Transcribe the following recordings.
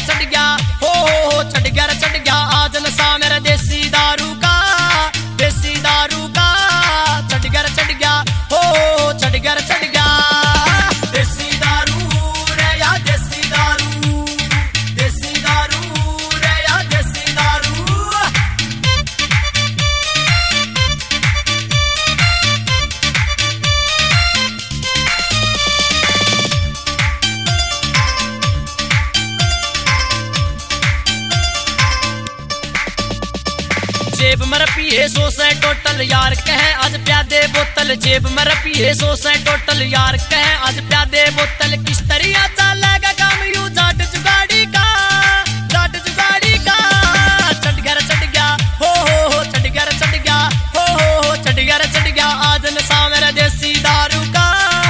चढ़ गया हो चढ़ गया आज नशा मेरा देसी दारू का चढ़ गया हो चढ़ गया देसी दारू रे या देसी दारू रे या देसी दारू। जेब में पिए 100 से टोटल यार कहे आज प्यादे बोतल जेब में पिए 100 से टोटल यार कहे आज प्यादे बोतल किस तरिया चलेगा काम यू जाट जुगाड़ी का चढ़ गया हो चढ़ गया हो चढ़ गया आज नशा मेरा देसी दारू का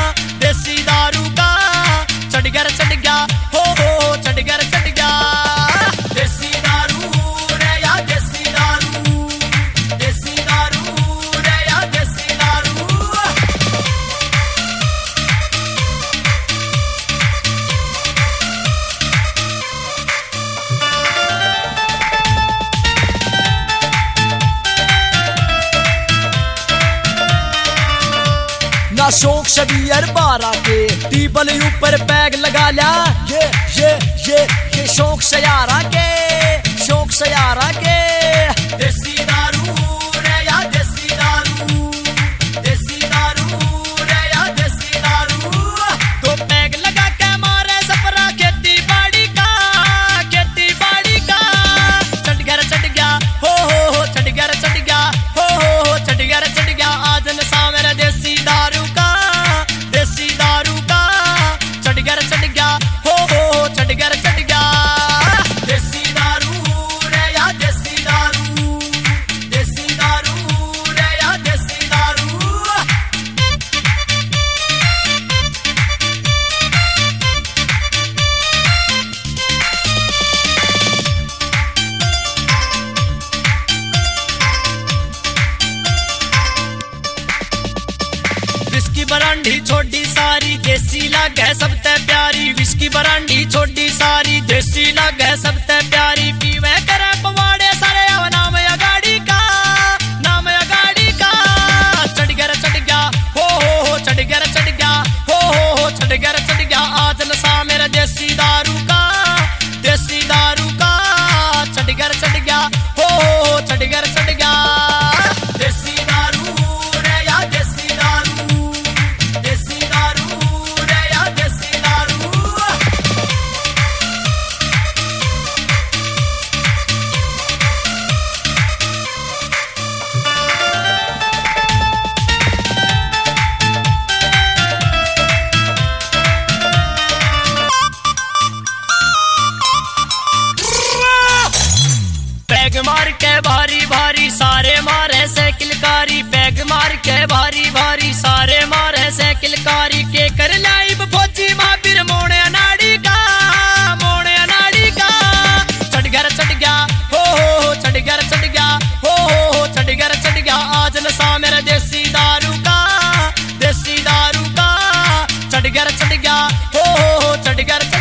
चढ़ गया हो चढ़ गया देसी दारू रे या देसी दारू रे या देसी दारू। ना शौक शबीर 12 के टीबल ऊपर पैग लगा लिया ये शौक सयारा के देसी दारू रे या देसी दारू रे या देसी दारू। दो पैग लगा के मारे सपरा खेती बाड़ी का चढ़ गया हो चढ़ गया आज नशा मेरा देसी दारू का चढ़ गया हो चढ़ गया देसी दारू रे या देसी दारू रे या देसी दारू। विस्की बरांडी छोड़ी सारी देसी लागे सबते प्यारी विस्की बरांडी छोड़ी सारी देसी लागे सबते प्यारी पीवे करे पवाड़े सारे नाम अगाड़ी का चढ़ गया हो चढ़ गया आज नशा मेरा देसी दारू का चढ़ गया हो चढ़ गया देसी दारू रे या देसी दारू रे या देसी दारू। पैग मार के भारी सारे मारे से किलकारी पैग मार के भारी सारे मारे से किलकारी के कर लाइव फौजी महावीर मोड़े अनाड़ी का चढ़ गया हो चढ़ गया आज नशा मेरा देसी दारू का चढ़ गया हो चढ़ गया